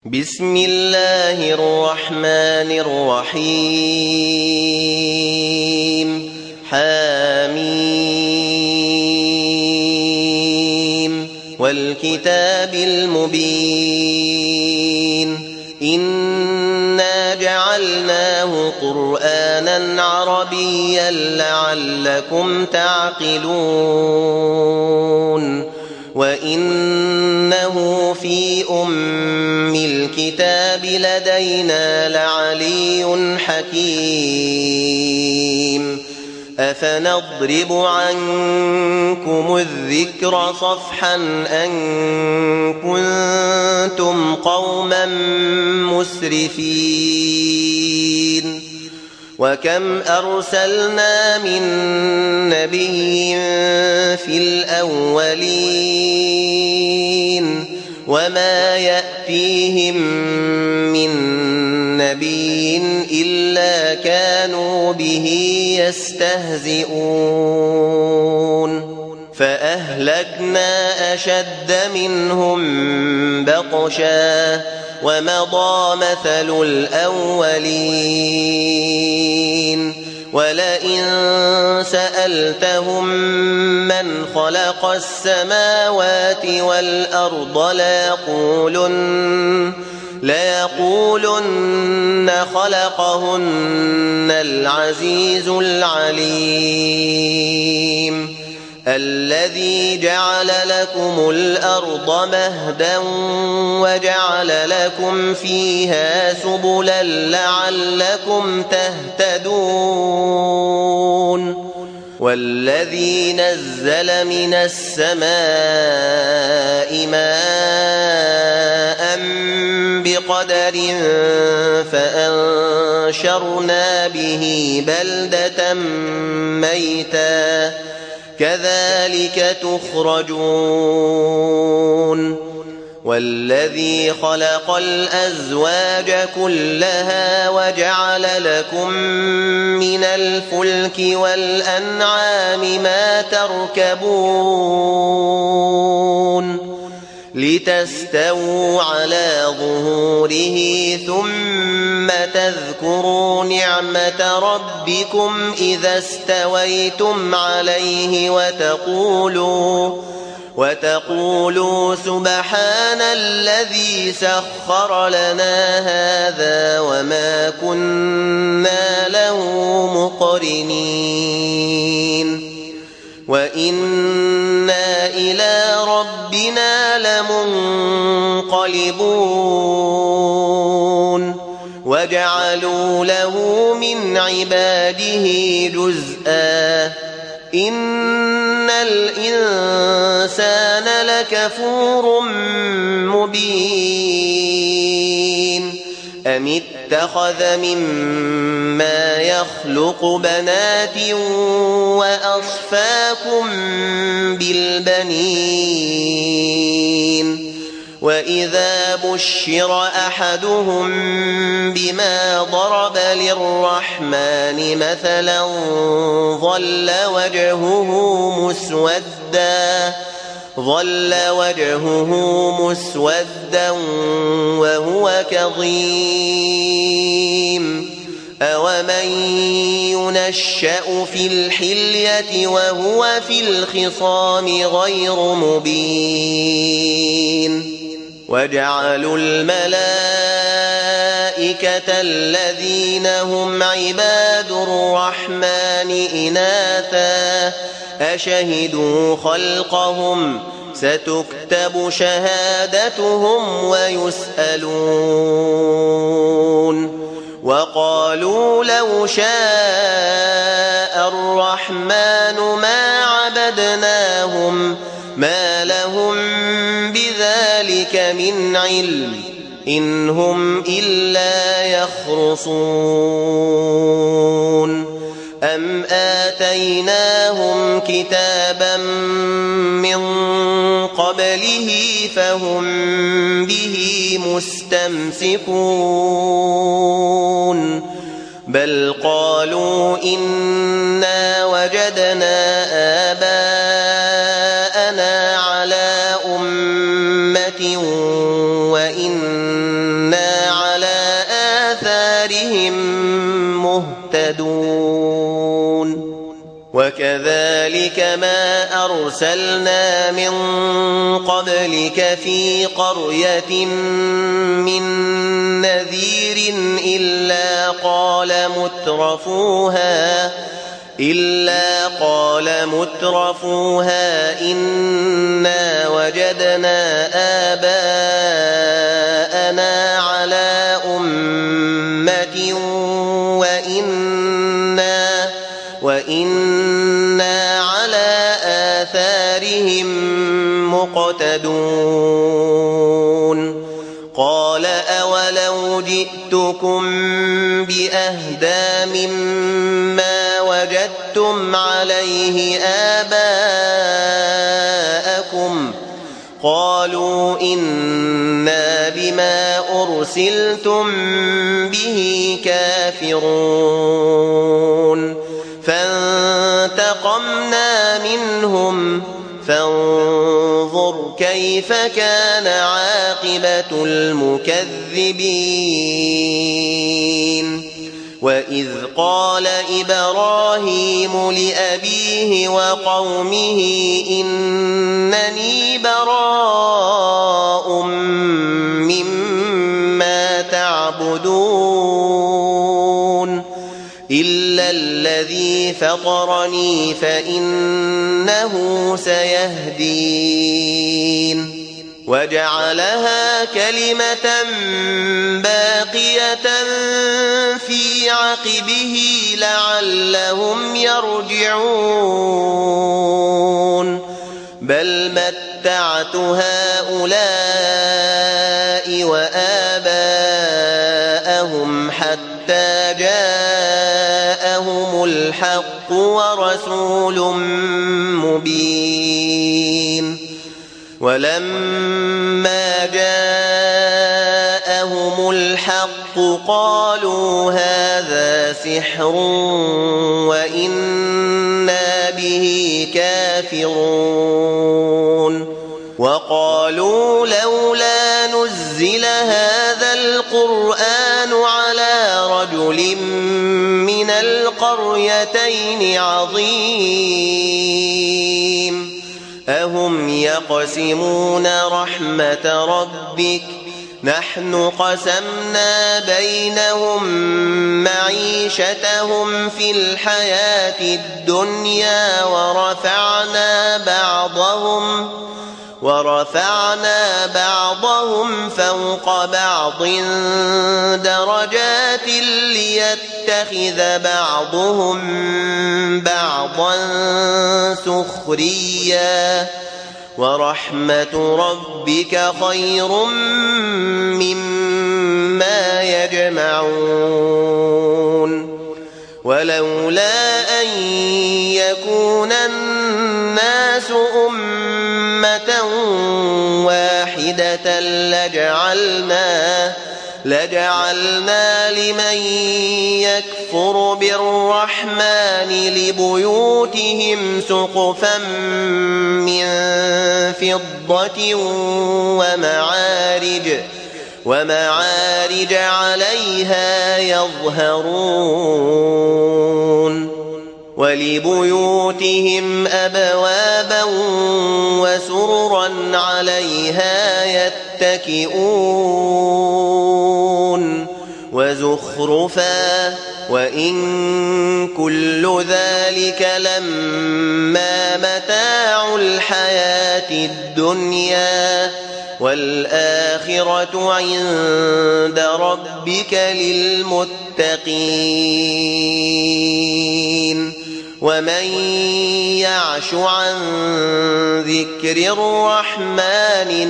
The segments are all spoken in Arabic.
بسم الله الرحمن الرحيم حميم والكتاب المبين إنا جعلناه قرآنا عربيا لعلكم تعقلون وإنه في أم الكتاب لدينا لعلي حكيم أفنضرب عنكم الذكر صفحا أن كنتم قوما مسرفين وكم أرسلنا من نبي في الأولين وما يأتيهم من نبي إلا كانوا به يستهزئون فأهلكنا أشد منهم بطشا ومضى مثل الأولين ولئن سألتهم من خلق السماوات والأرض ليقولن خلقهن العزيز العليم الذي جعل لكم الأرض مهدا وجعل لكم فيها سبلا لعلكم تهتدون والذي نزل من السماء ماء بقدر فأنشرنا به بلدة ميتا كذلك تخرجون والذي خلق الأزواج كلها وجعل لكم من الفلك والأنعام ما تركبون لتستووا على ظهوره ثم تذكروا نعمة ربكم إذا استويتم عليه وتقولوا سبحان الذي سخر لنا هذا وما كنا له مقرنين وإنا إلى ربنا لمنقلبون وجعلوا له من عباده جزءا إن الإنسان لكفور مبين أم اتخذ مما يخلق بنات وأصفاكم بالبنين وإذا بشر أحدهم بما ضرب للرحمن مثلا ظل وجهه مسودا وهو كظيم أومن ينشأ في الحلية وهو في الخصام غير مبين وجعلوا الملائكة الذين هم عباد الرحمن إناثا أشهدوا خلقهم ستكتب شهادتهم ويسألون وقالوا لو شاء الرحمن ما عبدناهم ما لهم بذلك من علم إن هم إلا يخرصون أم آتيناهم كتابا من قبله فهم به مستمسكون بل قالوا إنا وجدنا آباءنا على أمة وإنا آثارهم مهتدون وكذلك ما أرسلنا من قبلك في قرية من نذير إلا قال مترفوها إنا وجدنا آباءنا على أمة وإنا على آثارهم مقتدون قال أولو جئتكم بأهدى مما وجدتم عليه آباءكم قالوا إنا بما أرسلتم به كافرون فانتقمنا منهم فانظر كيف كان عاقبة المكذبين وإذ قال إبراهيم لأبيه وقومه إنني براء مما تعبدون إلا الذي فطرني فإنه سيهدين وجعلها كلمة باقية في عقبه لعلهم يرجعون بل متعت هؤلاء وآباءهم حتى جاءهم الحق ورسول مبين ولما جاءهم الحق قالوا هذا سحر وإنا به كافرون وقالوا لولا نزل هذا القرآن على رجل من القريتين عظيم أهم يقسمون رحمة ربك نحن قسمنا بينهم معيشتهم في الحياة الدنيا ورفعنا بعضهم فوق بعض درجات ليتخذ بعضهم بعضا سخريا ورحمة ربك خير مما يجمعون ولولا أن يكون الناس أمة واحدة لجعلنا لمن يكفر بالرحمن لبيوتهم سقفا من فضة ومعارج عليها يظهرون ولبيوتهم أبوابا وسررا عليها يتكئون وزخرفا وإن كل ذلك لما متاع الحياة الدنيا والآخرة عند ربك للمتقين ومن يعش عن ذكر الرحمن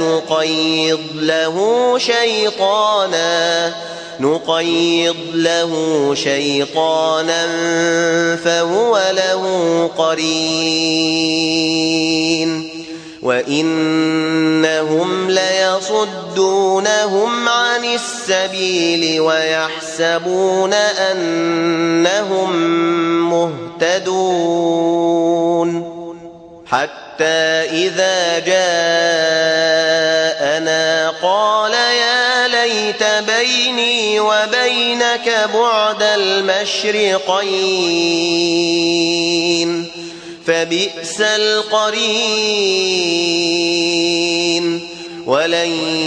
نقيض له شيطانا فهو له قرين وإنهم ليصدونهم عن السبيل ويحسبون أنهم مهتدون حتى إذا جاءنا قال يا ليت ليت بيني وبينك بعد المشرقين فبئس القرين ولن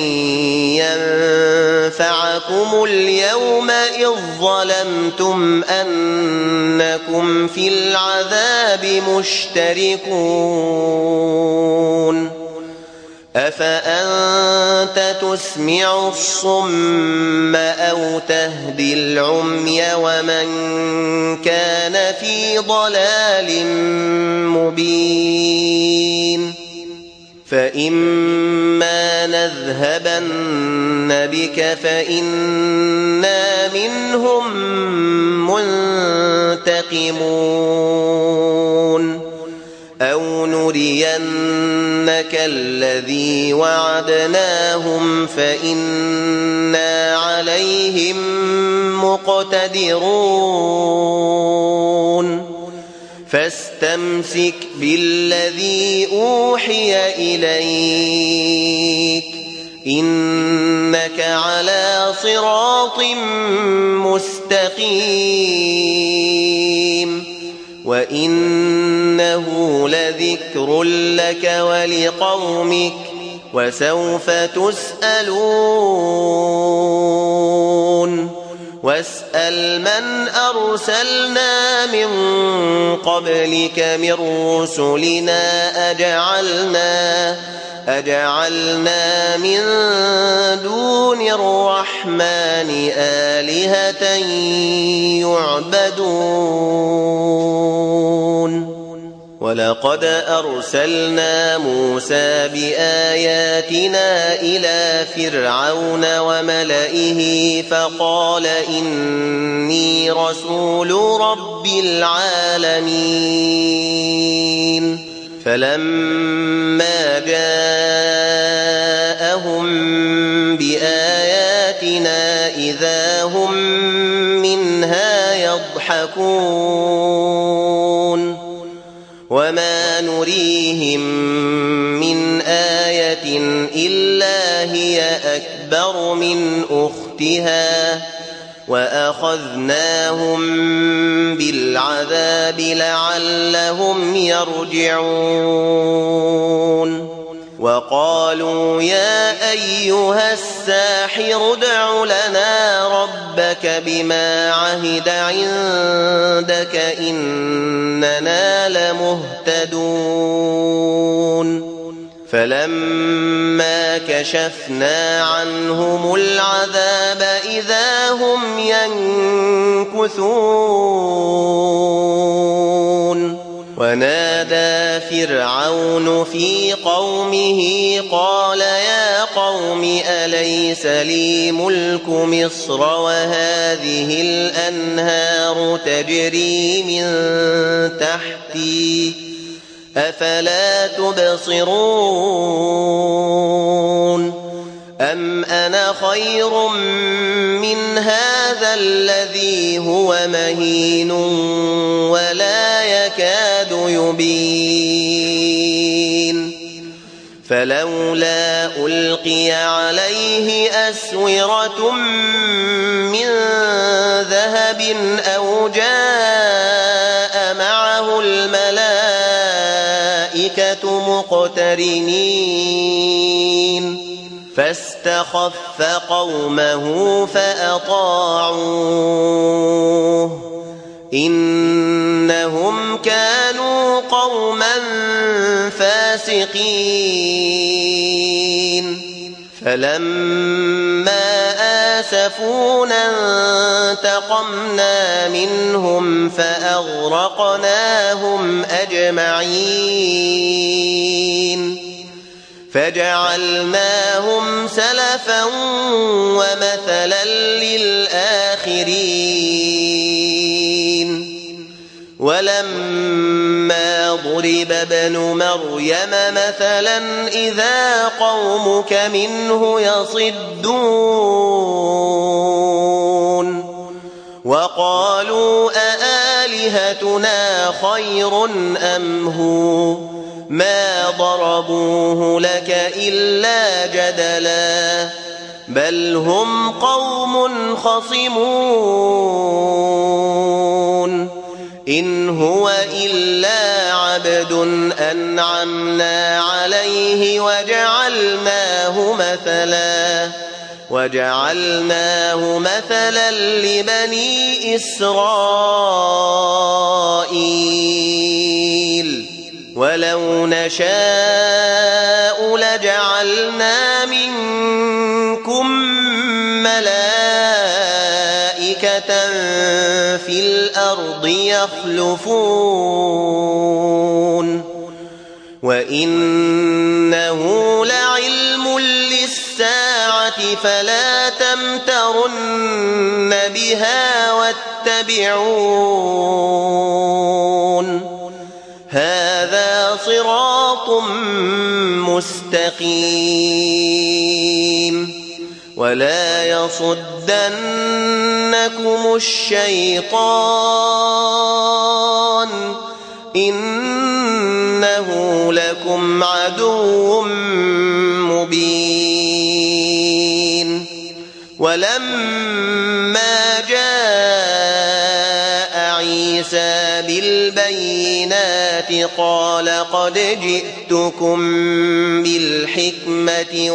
ينفعكم اليوم إذ ظلمتم أنكم في العذاب مشتركون أفأنت تسمع الصم أو تهدي العمي ومن كان في ضلال مبين فإما نذهبن بك فإنا منهم منتقمون أو نرينك الذي وعدناهم فإنا عليهم مقتدرون فاستمسك بالذي أوحي إليك إنك على صراط مستقيم وإنه لذكر لك ولقومك وسوف تسألون واسأل من أرسلنا من قبلك من رسلنا أجعلنا من دون الرحمن آلهة يعبدون ولقد أرسلنا موسى بآياتنا إلى فرعون وملئه فقال إني رسول رب العالمين فلما جاءهم بآياتنا إذا هم منها يضحكون وما نريهم من آية إلا هي أكبر من أختها وأخذناهم بالعذاب لعلهم يرجعون وقالوا يا أيها الساحر ادع لنا ربك بما عهد عندك إننا لمهتدون فلما كشفنا عنهم العذاب إذا هم ينكثون ونادى فرعون في قومه قال يا قوم أليس لي ملك مصر وهذه الأنهار تجري من تحتي أفلا تبصرون أم أنا خير من هذا الذي هو مهين ولا يكاد يبين فلولا ألقي عليه أسورة من ذهب أو جاء معه الملائكة مقترنين فاستخف قومه فأطاعوه إنهم كانوا قوما فاسقين فلما آسفونا انتقمنا منهم فأغرقناهم أجمعين فجعلناهم سلفا ومثلا للآخرين ولما ضرب ابن مريم مثلا إذا قومك منه يصدون وقالوا أآلهتنا خير أم هو ما ضربوه لك إلا جدلا بل هم قوم خصمون إن هو إلا عبد أنعمنا عليه وجعلناه مثلا لبني إسرائيل ولو نشاء لجعلنا منكم ملائكة في الأرض يخلفون وإنه لعلم للساعة فلا تمترن بها واتبعون هذا صراط مستقيم ولا يصدنكم الشيطان إنه لكم عدو مبين ولما جاء عيسى بالبينات قال قد جئتكم بالحكمة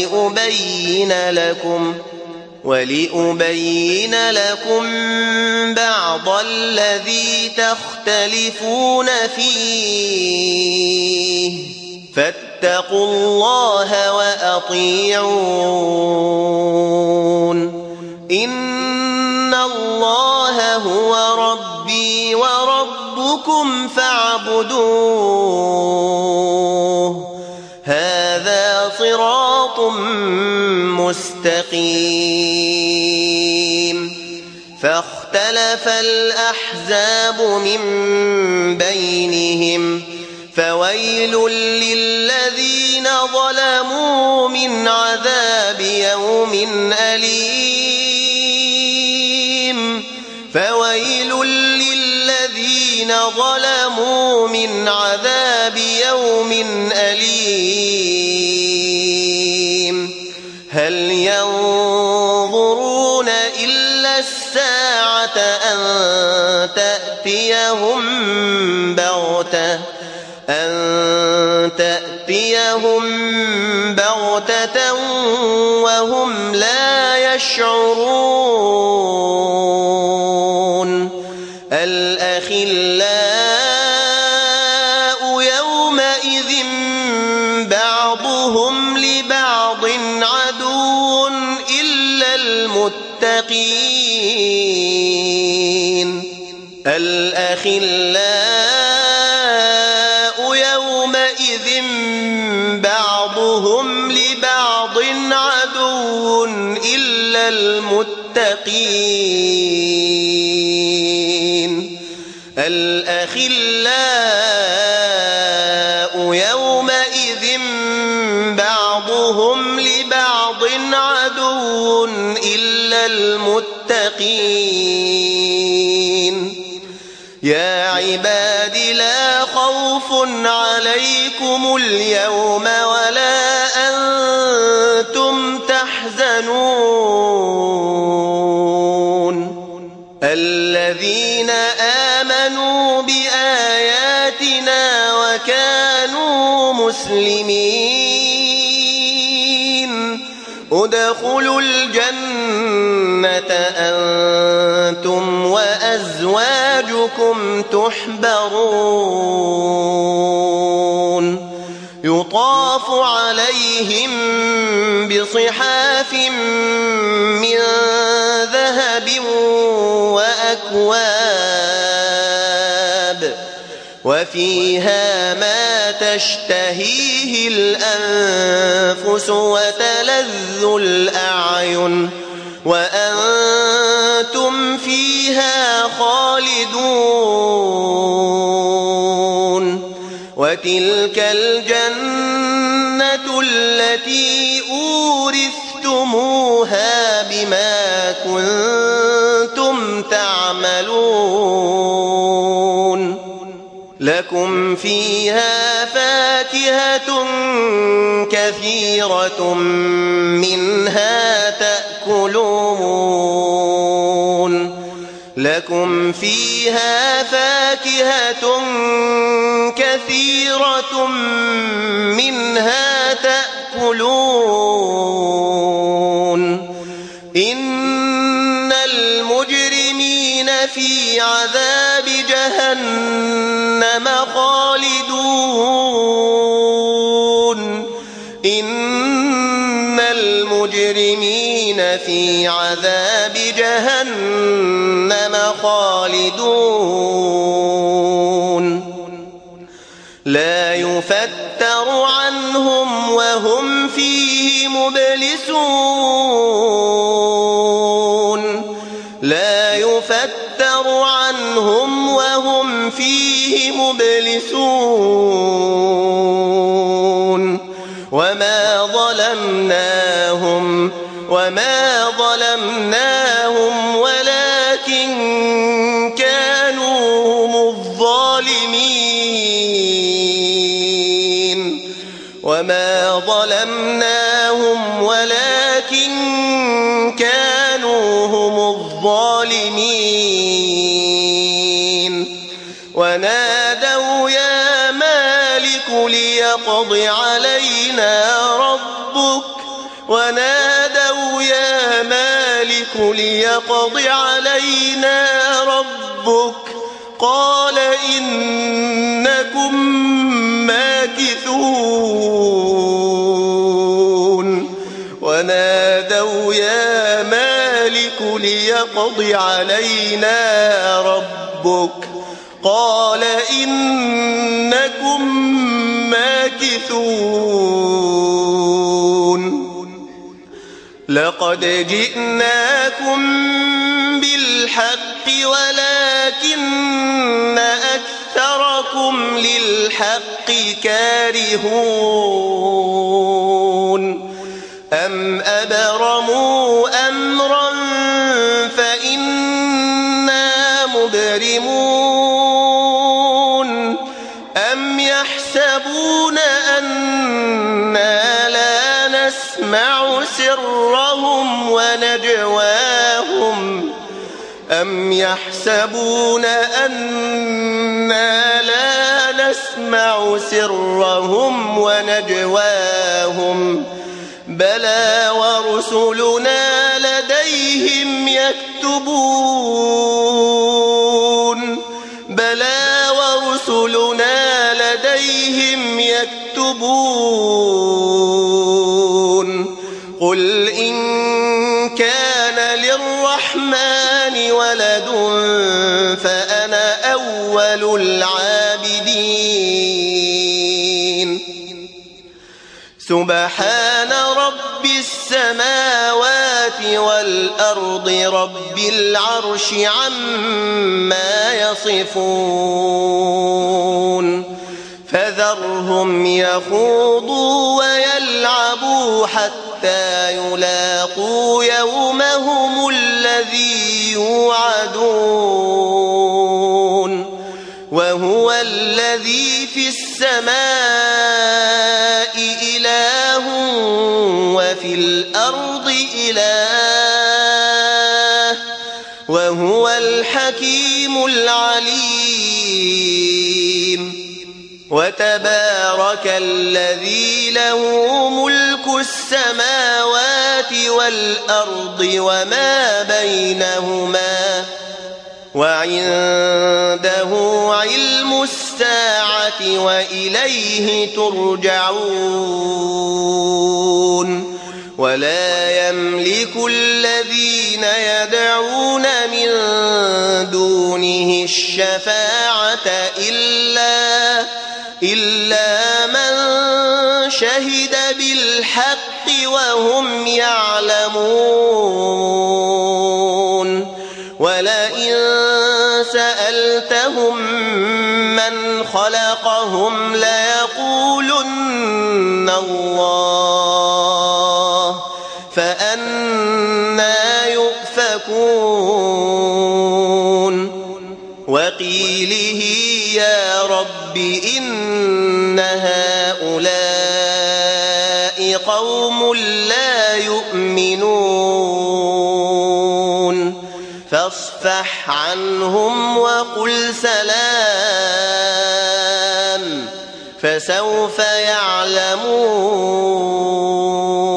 ولأبين لكم بعض الذي تختلفون فيه فاتقوا الله وأطيعون إن الله هو ربي وربكم فاعبدوه هذا صراط مستقيم فاختلف الأحزاب من بينهم فويل للذين ظلموا من عذاب يوم أليم فويل للذين ظلموا من عذاب يوم أليم هل ينظرون إلا الساعة أن تأتيهم بغتة وهم لا يشعرون الأخلاء يومئذ بعضهم لبعض عدو إلا المتقين الأخلاء يومئذ بعضهم لبعض عدو إلا المتقين الأخلاء يومئذ بعضهم لبعض عدو إلا المتقين يا عباد لا خوف عليكم اليوم ولا أنتم تحزنون الذين آمنوا بآياتنا وكانوا مسلمين ادخلوا الجنة أنتم وأزواجكم تحبرون يطاف عليهم بصحاف من ذهب وأكواب وفيها ما تشتهيه الأنفس وتلذ الأعين وأنتم فيها خالدون وتلك الجنة التي أورثتموها بما كنتم تعملون لكم فيها فاكهة كثيرة منها تأكلون لكم فيها فاكهة كثيرة منها تأكلون إن المجرمين في عذاب جهنم خالدون إن المجرمين في عذاب جهنم خالدون لا يفتر عنهم وهم فيه مبلسون لا يفتر عنهم وهم فيه مبلسون وما ظلمناهم ولكن كانوا هم الظالمين وما ظلمناهم ولكن كانوا هم الظالمين ونادوا يا مالك ليقض علينا ربك قال إنكم ماكثون ونادوا يا مالك ليقض علينا ربك قال إنكم ماكثون لقد جئناكم بالحق ولكن أكثركم للحق كارهون أم أبرموا أمرا فإنا مبرمون أم يحسبون أنا لا نسمع سرهم ونجواهم بلى ورسلنا لديهم يكتبون قل إن كان للرحمن ولد فأنا أول العابدين سبحان رب السماوات والأرض رب العرش عما يصفون فذرهم يخوضوا ويلعبوا حتى يلاقوا يومهم الذي يوعدون وهو الذي في السماء إله وفي الأرض إله وهو الحكيم العليم وتبارك الذي له ملك السماوات والأرض وما بينهما وعنده علم الساعة وإليه ترجعون ولا يملك الذين يدعون من دونه الشفاعة إلا من شهد بالحق وهم يعلمون ولئن سألتهم من خلقهم ليقولن الله فأنى يؤفكون وقيله يا رب رب إن هؤلاء قوم لا يؤمنون فاصفح عنهم وقل سلام فسوف يعلمون